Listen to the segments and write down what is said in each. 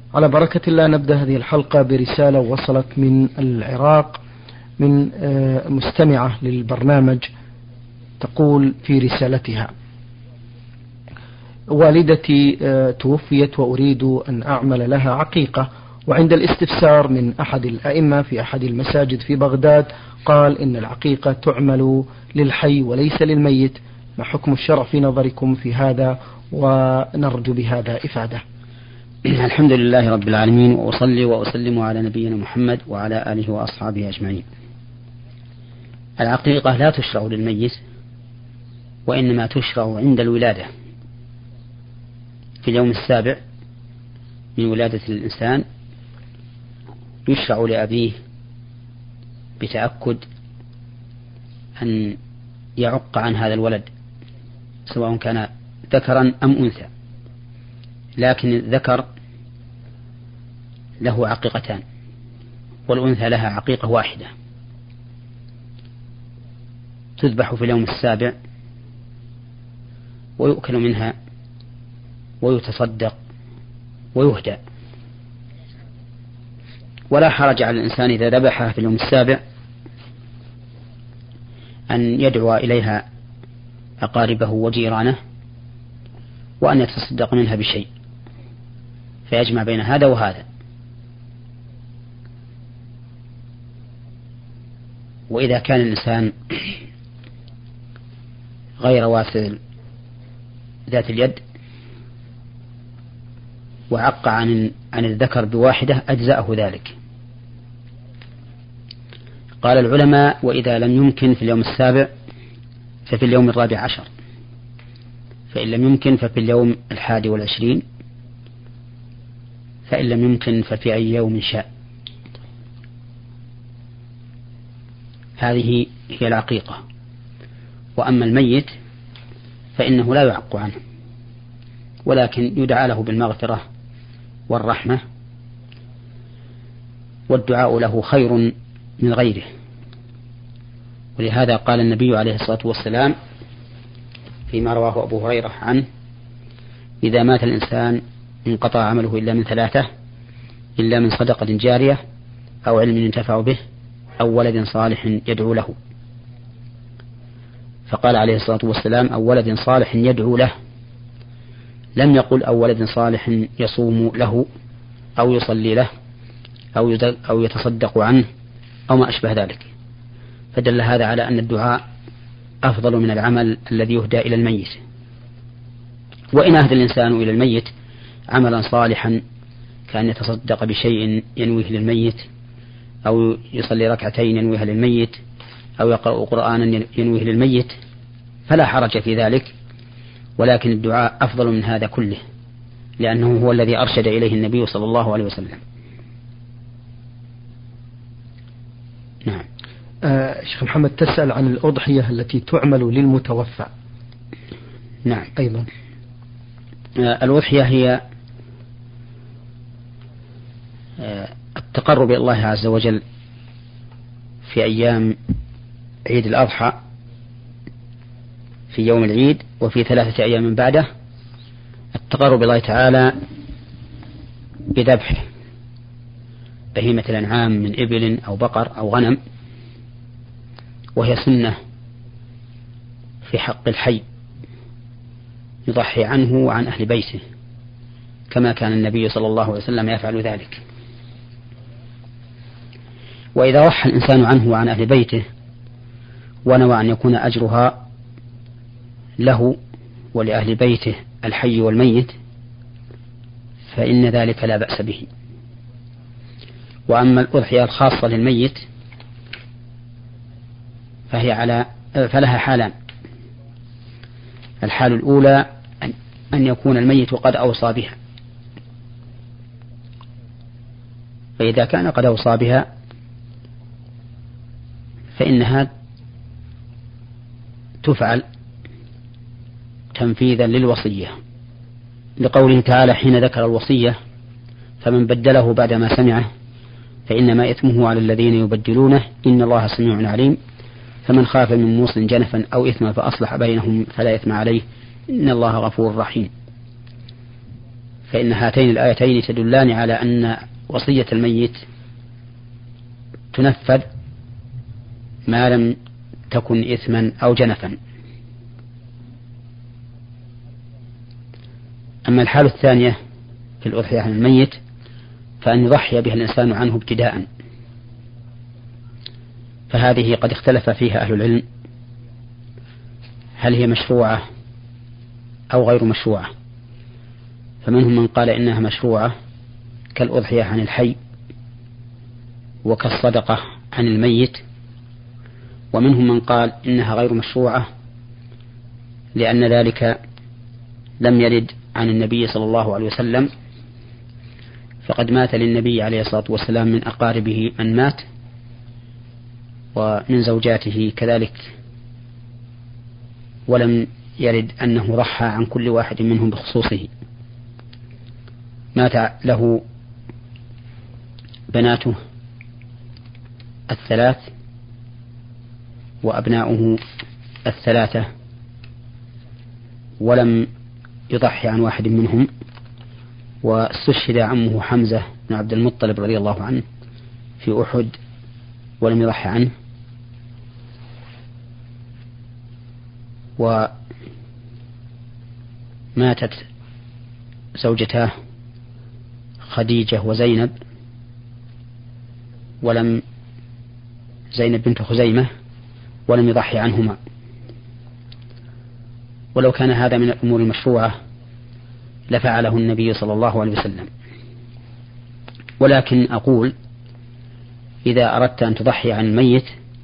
على بركة الله نبدأ هذه الحلقة برسالة وصلت من العراق من مستمعة للبرنامج، تقول في رسالتها: والدتي توفيت وأريد أن أعمل لها عقيقة، وعند الاستفسار من أحد الأئمة في أحد المساجد في بغداد قال إن العقيقة تعمل للحي وليس للميت، ما حكم الشرع في نظركم في هذا؟ ونرجو بهذا إفادة. الحمد لله رب العالمين، وأصلي وأسلم على نبينا محمد وعلى آله وأصحابه أجمعين. العقيقة لا تشرع للميت، وإنما تشرع عند الولادة في اليوم السابع من ولادة الإنسان، يشرع لأبيه بتأكد أن يعق عن هذا الولد سواء كان ذكرا أم أنثى، لكن الذكر له عقيقتان والأنثى لها عقيقة واحدة، تذبح في اليوم السابع ويؤكل منها ويتصدق ويهدى، ولا حرج على الإنسان إذا ذبحها في اليوم السابع أن يدعو إليها أقاربه وجيرانه وأن يتصدق منها بشيء فيجمع بين هذا وهذا. وإذا كان الإنسان غير واسع ذات اليد وعق عن الذكر بواحدة أجزأه ذلك. قال العلماء: وإذا لم يمكن في اليوم السابع ففي اليوم 14، فإن لم يمكن ففي اليوم 21، فإن لم يمكن ففي أي يوم شاء. هذه هي العقيقة. وأما الميت فإنه لا يعق عنه، ولكن يدعى له بالمغفرة والرحمة، والدعاء له خير من غيره. ولهذا قال النبي عليه الصلاة والسلام فيما رواه أبو هريرة عنه: إذا مات الإنسان انقطع عمله إلا من 3، إلا من صدقة جارية أو علم ينتفع به أو ولد صالح يدعو له. فقال عليه الصلاة والسلام: أو ولد صالح يدعو له، لم يقل أو ولد صالح يصوم له أو يصلي له أو يتصدق عنه أو ما أشبه ذلك. فدل هذا على أن الدعاء أفضل من العمل الذي يهدى إلى الميت. وإن أهدى الإنسان إلى الميت عملا صالحا كأن يتصدق بشيء ينويه للميت، أو يصلي ركعتين ينويها للميت، أو يقرأ قرآنا ينويه للميت، فلا حرج في ذلك، ولكن الدعاء أفضل من هذا كله، لأنه هو الذي أرشد إليه النبي صلى الله عليه وسلم. نعم. شيخ محمد تسأل عن الأضحية التي تعمل للمتوفى. نعم. أيضا الأضحية هي التقرب إلى الله عز وجل في أيام عيد الأضحى، في يوم العيد وفي 3 أيام من بعده، التقرب إلى الله تعالى بذبح بهيمة الأنعام من إبل أو بقر أو غنم، وهي سنة في حق الحي يضحي عنه وعن أهل بيته، كما كان النبي صلى الله عليه وسلم يفعل ذلك. وإذا ضحى الإنسان عنه وعن أهل بيته ونوى أن يكون أجرها له ولأهل بيته الحي والميت فإن ذلك لا بأس به. وأما الأضحية الخاصة للميت فلها حالان: الحال الأولى أن يكون الميت قد أوصى بها، فإذا كان قد أوصى بها فإنها تفعل تنفيذا للوصية، لقوله تعالى حين ذكر الوصية: فمن بدله بعدما سمعه فإنما إثمه على الذين يبدلونه إن الله سميع عليم، فمن خاف من موص جنفا أو إثما فأصلح بينهم فلا إثم عليه إن الله غفور رحيم. فإن هاتين الآيتين تدلان على أن وصية الميت تنفذ ما لم تكن إثما أو جنفا. أما الحالة الثانية في الأضحية عن الميت فأن يضحي بها الإنسان عنه ابتداء، فهذه قد اختلف فيها أهل العلم هل هي مشروعة أو غير مشروعة، فمنهم من قال إنها مشروعة كالأضحية عن الحي وكالصدقة عن الميت، ومنهم من قال إنها غير مشروعة لأن ذلك لم يرد عن النبي صلى الله عليه وسلم، فقد مات للنبي عليه الصلاة والسلام من أقاربه من مات، ومن زوجاته كذلك، ولم يرد أنه ضحى عن كل واحد منهم بخصوصه. مات له بناته الثلاث وأبناؤه الثلاثة، ولم يضحي عن واحد منهم، واستشهد عمه حمزة بن عبد المطلب رضي الله عنه في أحد ولم يضحي عنه، وماتت زوجتاه خديجة وزينب زينب بنت خزيمة ولم يضحي عنهما. ولو كان هذا من الأمور المشروعة لفعله النبي صلى الله عليه وسلم، ولكن أقول إذا أردت أن تضحي عن الميت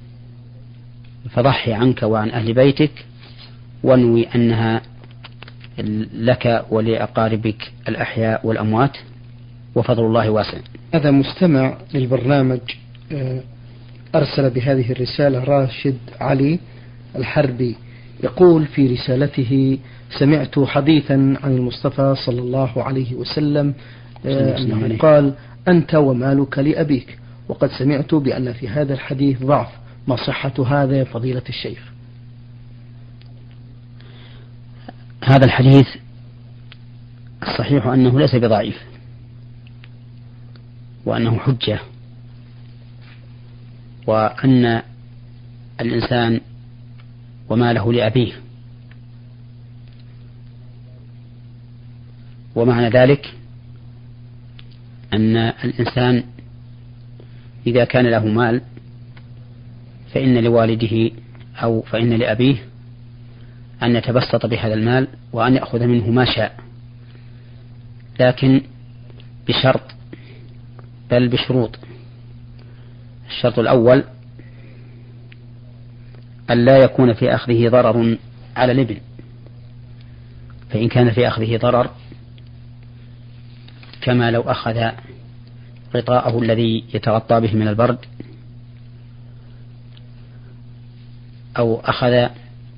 فضحي عنك وعن أهل بيتك، وانوي أنها لك ولأقاربك الأحياء والأموات، وفضل الله واسع. هذا مستمع للبرنامج أرسل بهذه الرسالة راشد علي الحربي، يقول في رسالته: سمعت حديثا عن المصطفى صلى الله عليه وسلم أنه قال: أنت ومالك لأبيك، وقد سمعت بأن في هذا الحديث ضعف، ما صحة هذا يا فضيلة الشيخ؟ هذا الحديث الصحيح أنه ليس بضعيف، وأنه حجة، وأن الإنسان وماله لأبيه، ومعنى ذلك أن الإنسان إذا كان له مال فإن لوالده أو فإن لأبيه أن يتبسط بهذا المال وأن يأخذ منه ما شاء، لكن بشرط، بل بشروط. الشرط الأول أن لا يكون في أخذه ضرر على الابن، فإن كان في أخذه ضرر كما لو أخذ غطاءه الذي يتغطى به من البرد، أو أخذ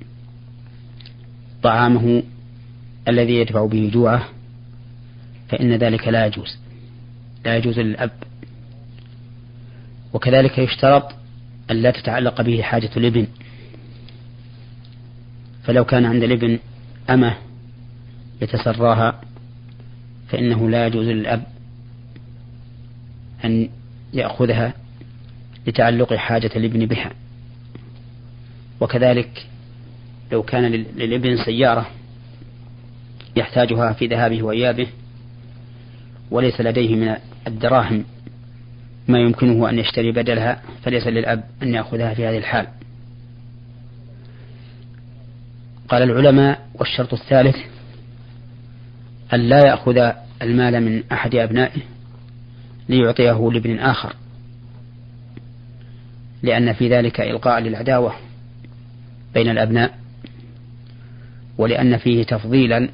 طعامه الذي يدفع به جوعه، فإن ذلك لا يجوز للأب. وكذلك يشترط أن لا تتعلق به حاجة الابن، فلو كان عند الابن أمة يتسراها فإنه لا يجوز للأب أن يأخذها لتعلق حاجة الابن بها. وكذلك لو كان للابن سيارة يحتاجها في ذهابه وإيابه وليس لديه من الدراهم ما يمكنه أن يشتري بدلها، فليس للأب أن يأخذها في هذه الحال. قال العلماء: والشرط الثالث أن لا يأخذ المال من أحد أبنائه ليعطيه لابن آخر، لأن في ذلك إلقاء للعداوة بين الأبناء، ولأن فيه تفضيلا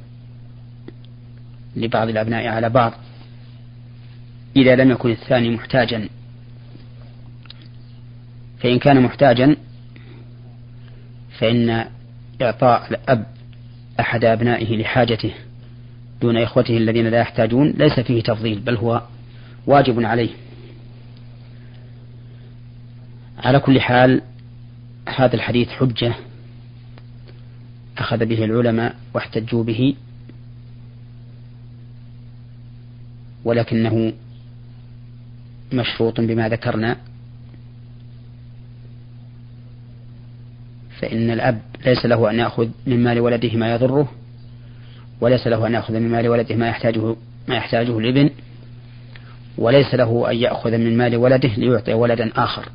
لبعض الأبناء على بعض إذا لم يكن الثاني محتاجا. فإن كان محتاجا فإن إعطاء الأب أحد أبنائه لحاجته دون إخوته الذين لا يحتاجون ليس فيه تفضيل، بل هو واجب عليه. على كل حال هذا الحديث حجة أخذ به العلماء واحتجوا به، ولكنه مشروط بما ذكرنا، فإن الأب ليس له أن يأخذ من مال ولده ما يضره، وليس له أن يأخذ من مال ولده ما يحتاجه الابن، وليس له أن يأخذ من مال ولده ليعطي ولدا آخر،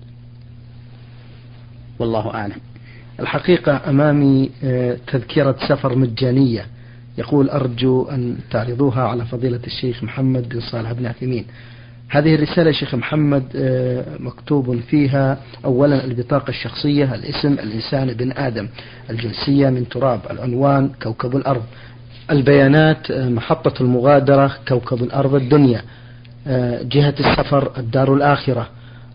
والله أعلم. الحقيقة أمامي تذكرة سفر مجانية، يقول أرجو أن تعرضوها على فضيلة الشيخ محمد بن صالح بن عثيمين. هذه الرسالة شيخ محمد مكتوب فيها أولا البطاقة الشخصية، الاسم الإنسان بن آدم، الجنسية من تراب، العنوان كوكب الأرض، البيانات محطة المغادرة كوكب الأرض الدنيا، جهة السفر الدار الآخرة،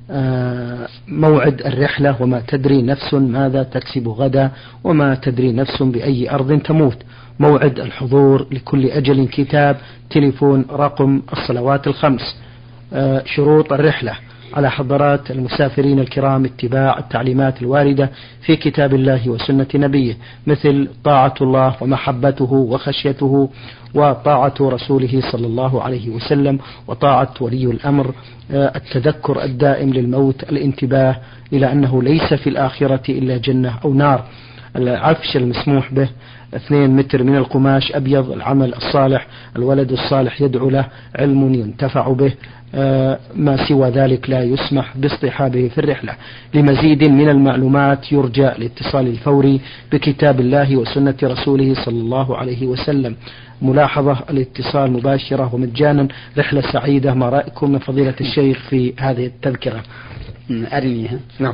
موعد الرحلة وما تدري نفس ماذا تكسب غدا وما تدري نفس بأي أرض تموت، موعد الحضور لكل أجل كتاب، تليفون، رقم، الصلوات الخمس، شروط الرحلة على حضرات المسافرين الكرام اتباع التعليمات الواردة في كتاب الله وسنة نبيه، مثل طاعة الله ومحبته وخشيته وطاعة رسوله صلى الله عليه وسلم وطاعة ولي الأمر، التذكر الدائم للموت، الانتباه إلى أنه ليس في الآخرة إلا جنة أو نار، العفش المسموح به 2 متر من القماش أبيض، العمل الصالح، الولد الصالح يدعو له، علم ينتفع به، ما سوى ذلك لا يسمح باصطحابه في الرحلة. لمزيد من المعلومات يرجى الاتصال الفوري بكتاب الله وسنة رسوله صلى الله عليه وسلم. ملاحظة: الاتصال مباشرة ومجانا. رحلة سعيدة. ما رأيكم من فضيلة الشيخ في هذه التذكرة؟ أرنيها. نعم.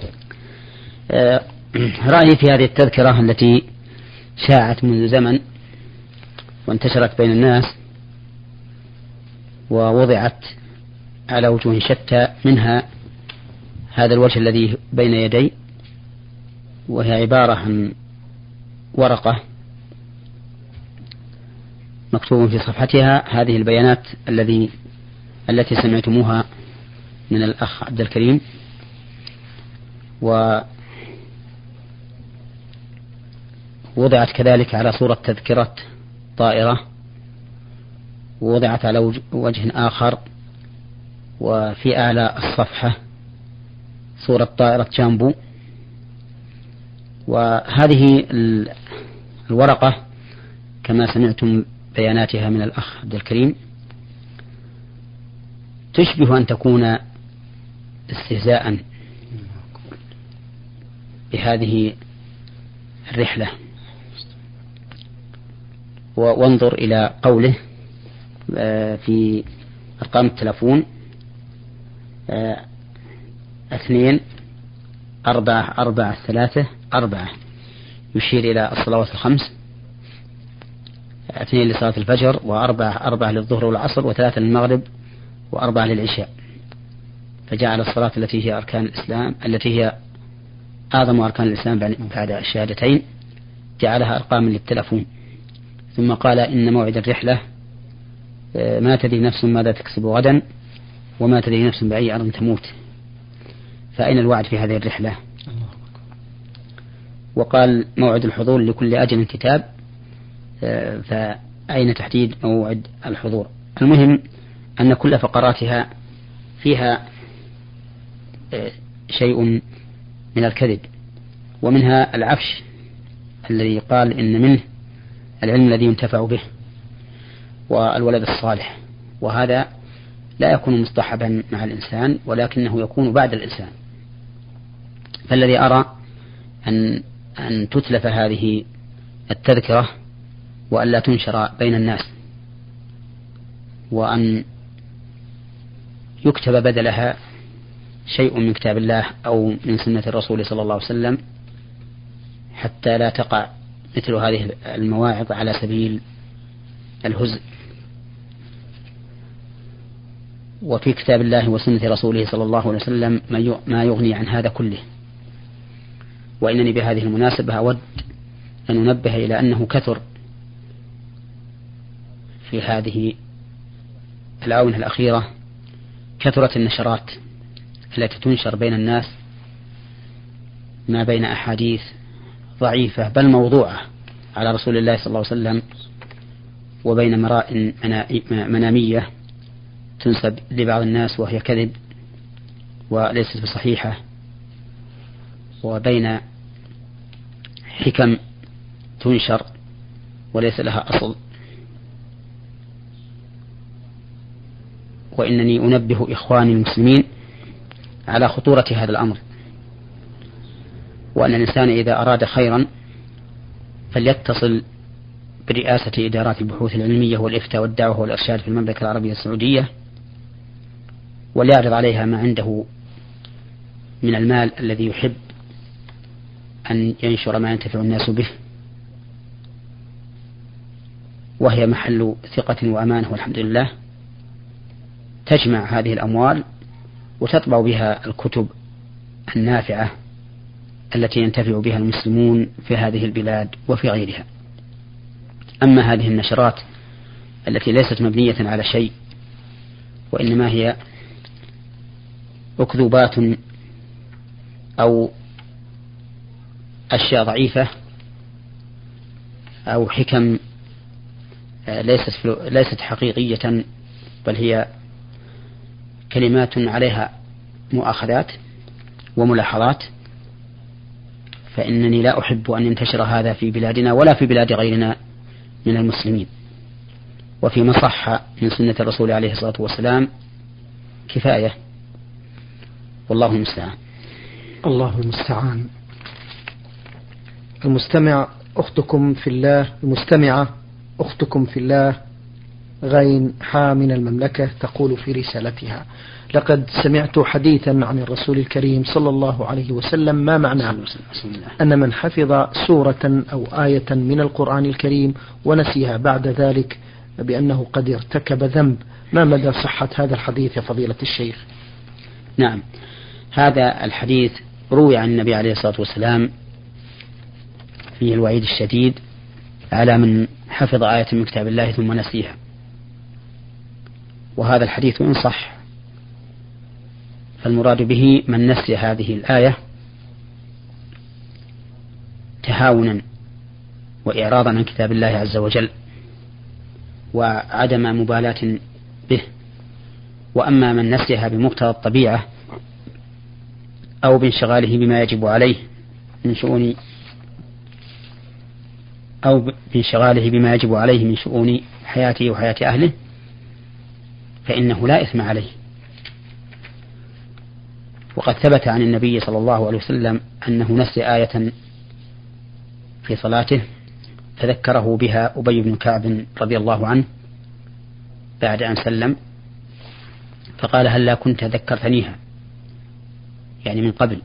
رأيي في هذه التذكرة التي شاعت منذ زمن وانتشرت بين الناس ووضعت على وجوه شتى، منها هذا الوجه الذي بين يدي، وهي عبارة عن ورقة مكتوب في صفحتها هذه البيانات التي سمعتموها من الأخ عبد الكريم، ووضعت كذلك على صورة تذكرة طائرة، ووضعت على وجه آخر، وفي أعلى الصفحة صورة طائرة جامبو. وهذه الورقة كما سمعتم بياناتها من الأخ عبد الكريم تشبه أن تكون استهزاء بهذه الرحلة. وانظر إلى قوله في أرقام التلفون 2-4-4-3-4، يشير إلى الصلوات الخمس، 2 لصلاة الفجر، و4 للظهر والعصر، و3 للمغرب، و4 للعشاء. فجعل الصلاة التي هي أركان الإسلام، التي هي أعظم أركان الإسلام بعد الشهادتين، جعلها أرقام للتلفون. ثم قال إن موعد الرحلة ما تدري نفس ماذا تكسب غدا وما تدري نفس بأي أرض تموت. فأين الوعد في هذه الرحلة؟ وقال موعد الحضور لكل أجل كتاب، فأين تحديد موعد الحضور؟ المهم أن كل فقراتها فيها شيء من الكذب، ومنها العفش الذي قال إن منه العلم الذي ينتفع به والولد الصالح، وهذا لا يكون مصطحبا مع الإنسان ولكنه يكون بعد الإنسان. فالذي أرى أن تتلف هذه التذكرة وأن لا تنشر بين الناس، وأن يكتب بدلها شيء من كتاب الله أو من سنة الرسول صلى الله عليه وسلم، حتى لا تقع مثل هذه المواعظ على سبيل الهزء. وفي كتاب الله وسنة رسوله صلى الله عليه وسلم ما يغني عن هذا كله. وإنني بهذه المناسبة أود أن ننبه إلى أنه كثر في هذه الآونة الأخيرة، كثرت النشرات التي تنشر بين الناس ما بين أحاديث ضعيفة بل موضوعة على رسول الله صلى الله عليه وسلم، وبين مراء منامية تنسب لبعض الناس وهي كذب وليست بصحيحة، وبين حكم تنشر وليس لها أصل. وإنني أنبه إخواني المسلمين على خطورة هذا الأمر، وأن الإنسان إذا أراد خيرا فليتصل برئاسة إدارات البحوث العلمية والإفتاء والدعوة والإرشاد في المملكة العربية السعودية، وليعرض عليها ما عنده من المال الذي يحب أن ينشر ما ينتفع الناس به، وهي محل ثقة وأمانة والحمد لله. تجمع هذه الأموال وتطبع بها الكتب النافعة التي ينتفع بها المسلمون في هذه البلاد وفي غيرها. أما هذه النشرات التي ليست مبنية على شيء وإنما هي أكذوبات أو أشياء ضعيفة أو حكم ليست حقيقية، بل هي كلمات عليها مؤاخذات وملاحظات، فإنني لا أحب أن ينتشر هذا في بلادنا ولا في بلاد غيرنا من المسلمين. وفيما صح من سنة الرسول عليه الصلاة والسلام كفاية، والله المستعان. الله المستعان. المستمعة أختكم في الله غين حا من المملكة تقول في رسالتها: لقد سمعت حديثا عن الرسول الكريم صلى الله عليه وسلم ما معناه أن من حفظ سورة أو آية من القرآن الكريم ونسيها بعد ذلك بأنه قد ارتكب ذنب. ما مدى صحة هذا الحديث يا فضيلة الشيخ؟ نعم، هذا الحديث روي عن النبي عليه الصلاة والسلام فيه الوعيد الشديد على من حفظ آية من كتاب الله ثم نسيها. وهذا الحديث إن صح فالمراد به من نسي هذه الآية تهاونا وإعراضا عن كتاب الله عز وجل وعدم مبالاة به. وأما من نسيها بمقتضى الطبيعة أو بانشغاله بما يجب عليه من شؤون حياته وحياة أهله فإنه لا إثم عليه. وقد ثبت عن النبي صلى الله عليه وسلم أنه نسي آية في صلاته فذكره بها أبي بن كعب رضي الله عنه بعد أن سلم، فقال: هل كنت ذكرتنيها، يعني من قبل.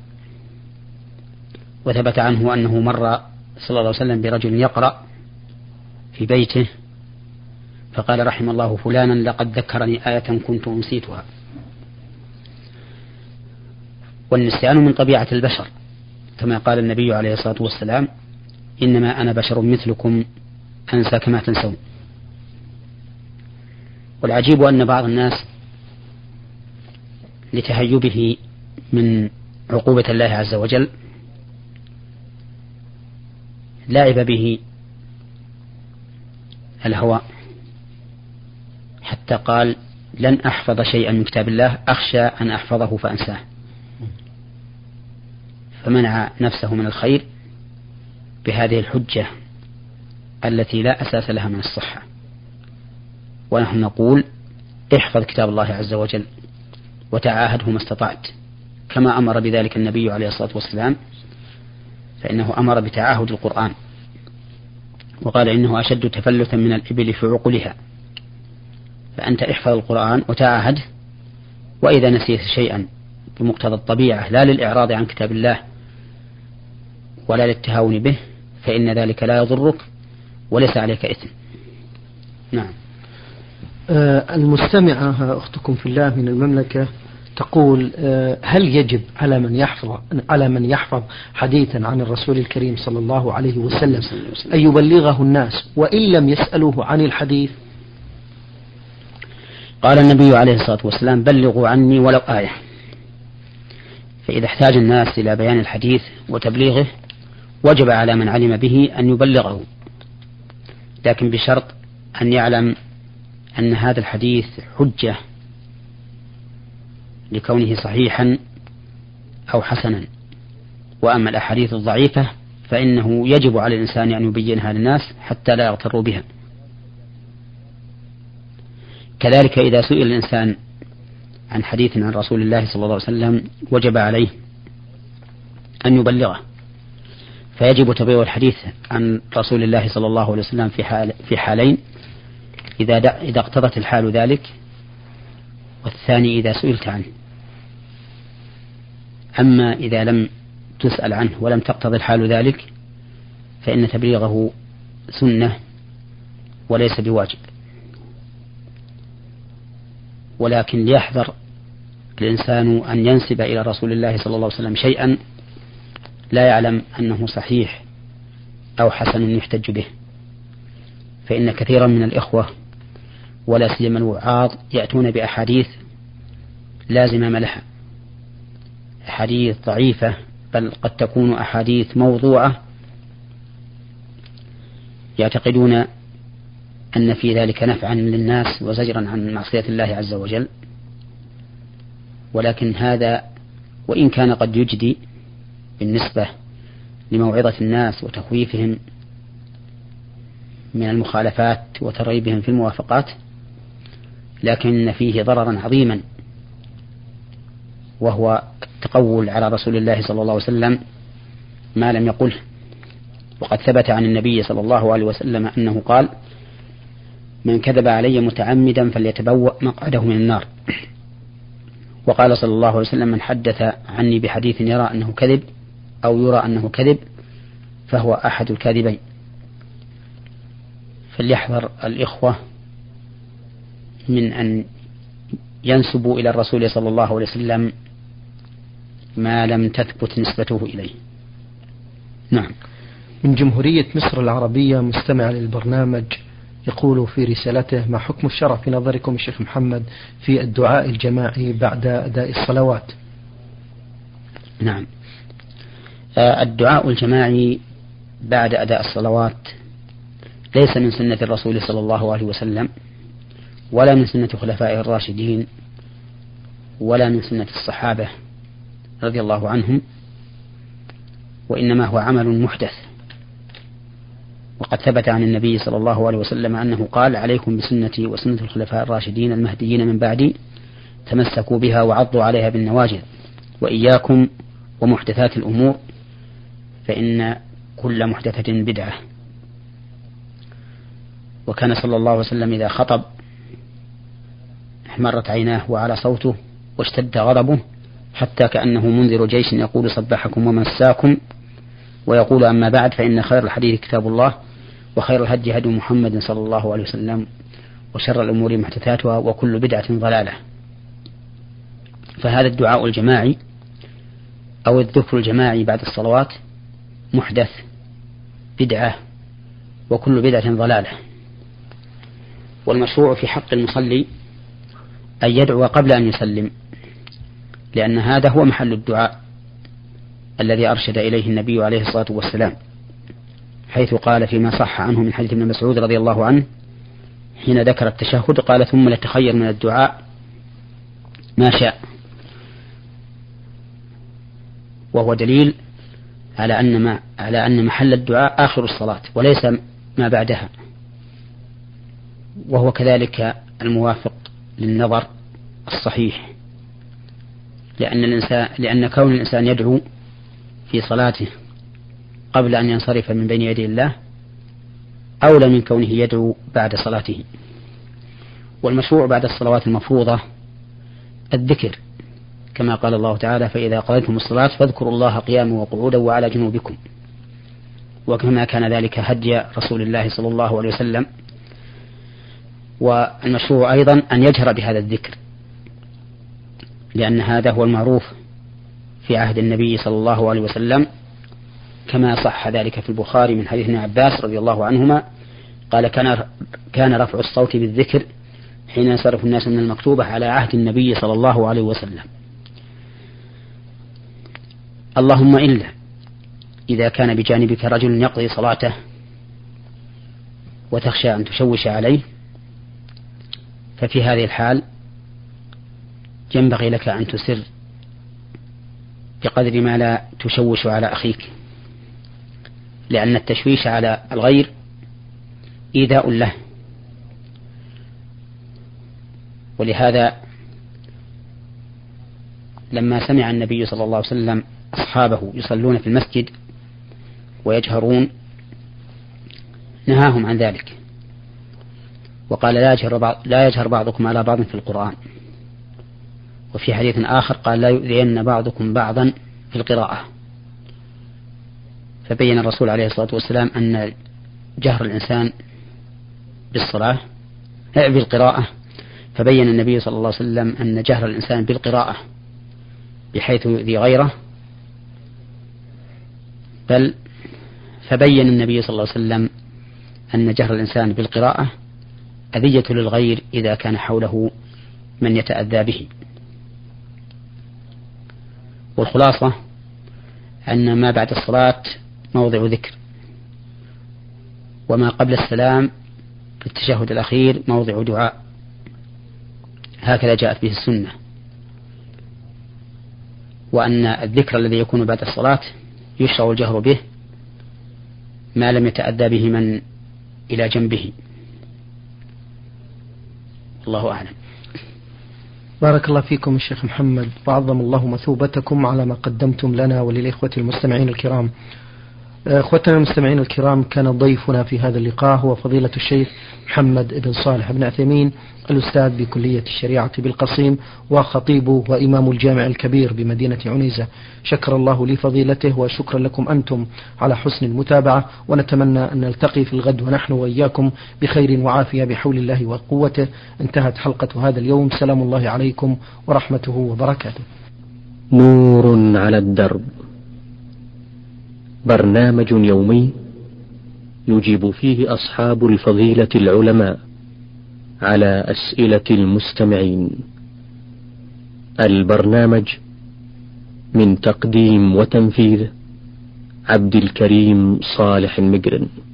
وثبت عنه أنه مر صلى الله عليه وسلم برجل يقرأ في بيته فقال: رحم الله فلانا لقد ذكرني آية كنت أنسيتها. والنسيان من طبيعة البشر، كما قال النبي عليه الصلاة والسلام: إنما أنا بشر مثلكم أنسى كما تنسون. والعجيب أن بعض الناس لتهيبه من عقوبة الله عز وجل لعب به الهوى حتى قال: لن أحفظ شيئا من كتاب الله أخشى أن أحفظه فأنساه، فمنع نفسه من الخير بهذه الحجة التي لا أساس لها من الصحة. ونحن نقول: احفظ كتاب الله عز وجل وتعاهده ما استطعت، كما أمر بذلك النبي عليه الصلاة والسلام، فإنه أمر بتعاهد القرآن وقال: إنه أشد تفلتا من الإبل في عقلها. فأنت احفظ القرآن وتعاهد، وإذا نسيت شيئا بمقتضى الطبيعة لا للإعراض عن كتاب الله ولا للتهاون به فإن ذلك لا يضرك وليس عليك إثم. نعم. المستمعة أختكم في الله من المملكة تقول: هل يجب على من يحفظ حديثا عن الرسول الكريم صلى الله عليه وسلم أن يبلغه الناس وإن لم يسألوه عن الحديث؟ قال النبي عليه الصلاة والسلام: بلغوا عني ولو آية. فإذا احتاج الناس إلى بيان الحديث وتبليغه وجب على من علم به أن يبلغه، لكن بشرط أن يعلم أن هذا الحديث حجة لكونه صحيحا أو حسنا، وأما الأحاديث الضعيفة فإنه يجب على الإنسان أن يبينها للناس حتى لا يغتروا بها. كذلك إذا سئل الإنسان عن حديث عن رسول الله صلى الله عليه وسلم وجب عليه أن يبلغه، فيجب تبليغ الحديث عن رسول الله صلى الله عليه وسلم في حالين: إذا اقتضت الحال ذلك، والثاني إذا سئلت عنه. أما إذا لم تسأل عنه ولم تقتضي الحال ذلك فإن تبليغه سنة وليس بواجب. ولكن ليحذر الإنسان أن ينسب إلى رسول الله صلى الله عليه وسلم شيئا لا يعلم أنه صحيح أو حسن يحتج به، فإن كثيرا من الإخوة ولا سيما الوعاظ يأتون بأحاديث لا زمام لها، أحاديث ضعيفة، بل قد تكون أحاديث موضوعة، يعتقدون أن في ذلك نفعا للناس وزجرا عن معصية الله عز وجل. ولكن هذا وإن كان قد يجدي بالنسبة لموعظة الناس وتخويفهم من المخالفات وترغيبهم في الموافقات، لكن فيه ضررا عظيما، وهو التقول على رسول الله صلى الله عليه وسلم ما لم يقله. وقد ثبت عن النبي صلى الله عليه وسلم أنه قال: من كذب علي متعمدا فليتبوأ مقعده من النار. وقال صلى الله عليه وسلم: من حدث عني بحديث يرى أنه كذب أو يرى أنه كذب فهو أحد الكاذبين. فليحذر الإخوة من أن ينسبوا إلى الرسول صلى الله عليه وسلم ما لم تثبت نسبته إليه. نعم. من جمهورية مصر العربية مستمع للبرنامج يقول في رسالته: ما حكم الشرع في نظركم الشيخ محمد في الدعاء الجماعي بعد أداء الصلوات؟ نعم، الدعاء الجماعي بعد أداء الصلوات ليس من سنة الرسول صلى الله عليه وسلم، ولا من سنة خلفائه الراشدين، ولا من سنة الصحابة رضي الله عنهم، وإنما هو عمل محدث. وقد ثبت عن النبي صلى الله عليه وسلم أنه قال: عليكم بسنتي وسنة الخلفاء الراشدين المهديين من بعدي، تمسكوا بها وعضوا عليها بالنواجذ، وإياكم ومحدثات الأمور فإن كل محدثة بدعة. وكان صلى الله عليه وسلم إذا خطب احمرت عيناه وعلى صوته واشتد غضبه، حتى كأنه منذر جيش يقول: صبحكم ومساكم، ويقول: أما بعد، فإن خير الحديث كتاب الله، وخير الهدي هدي محمد صلى الله عليه وسلم، وشر الأمور محدثاتها، وكل بدعة ضلالة. فهذا الدعاء الجماعي أو الذكر الجماعي بعد الصلوات محدث، بدعة، وكل بدعة ضلالة. والمشروع في حق المصلي أن يدعو قبل أن يسلم، لأن هذا هو محل الدعاء الذي أرشد إليه النبي عليه الصلاة والسلام، حيث قال فيما صح عنه من حديث ابن مسعود رضي الله عنه حين ذكر التشهد قال: ثم لتخير من الدعاء ما شاء. وهو دليل على أن محل الدعاء آخر الصلاة وليس ما بعدها، وهو كذلك الموافق للنظر الصحيح، لأن كون الإنسان يدعو في صلاته قبل أن ينصرف من بين يدي الله أولى من كونه يدعو بعد صلاته. والمشروع بعد الصلوات المفروضة الذكر، كما قال الله تعالى: فإذا قضيتم الصلاة فاذكروا الله قياما وقعودا وعلى جنوبكم، وكما كان ذلك هدي رسول الله صلى الله عليه وسلم. والمشروع أيضا أن يجهر بهذا الذكر، لأن هذا هو المعروف في عهد النبي صلى الله عليه وسلم، كما صح ذلك في البخاري من حديث ابن عباس رضي الله عنهما قال: كان رفع الصوت بالذكر حين ينصرف الناس من المكتوبة على عهد النبي صلى الله عليه وسلم. اللهم إلا إذا كان بجانبك رجل يقضي صلاته وتخشى أن تشوش عليه، ففي هذه الحال ينبغي لك أن تسر بقدر ما لا تشوش على أخيك، لأن التشويش على الغير إيذاء له. ولهذا لما سمع النبي صلى الله عليه وسلم أصحابه يصلون في المسجد ويجهرون نهاهم عن ذلك، وقال لا يجهر بعضكم على بعض في القرآن. وفي حديث آخر قال لا يؤذين بعضكم بعضا في القراءة. فبين الرسول عليه الصلاة والسلام أن جهر الإنسان بالقراءة، فبين النبي صلى الله عليه وسلم أن جهر الإنسان بالقراءة بحيث يؤذي غيره، بل فبين النبي صلى الله عليه وسلم أن جهر الإنسان بالقراءة أذية للغير إذا كان حوله من يتأذى به. والخلاصة أن ما بعد الصلاة موضع ذكر، وما قبل السلام في التشهد الأخير موضع دعاء، هكذا جاءت به السنة. وأن الذكر الذي يكون بعد الصلاة يشرع الجهر به ما لم يتأذى به من إلى جنبه. الله أعلم. بارك الله فيكم الشيخ محمد، وعظم الله مثوبتكم على ما قدمتم لنا وللإخوة المستمعين الكرام. أخوتنا المستمعين الكرام، كان ضيفنا في هذا اللقاء هو فضيلة الشيخ محمد بن صالح بن عثيمين، الأستاذ بكلية الشريعة بالقصيم وخطيب وإمام الجامع الكبير بمدينة عنيزة. شكر الله لفضيلته وشكرا لكم أنتم على حسن المتابعة، ونتمنى أن نلتقي في الغد ونحن وإياكم بخير وعافية بحول الله وقوته. انتهت حلقة هذا اليوم، سلام الله عليكم ورحمته وبركاته. نور على الدرب، برنامج يومي يجيب فيه أصحاب الفضيلة العلماء على أسئلة المستمعين. البرنامج من تقديم وتنفيذ عبد الكريم صالح المقرن.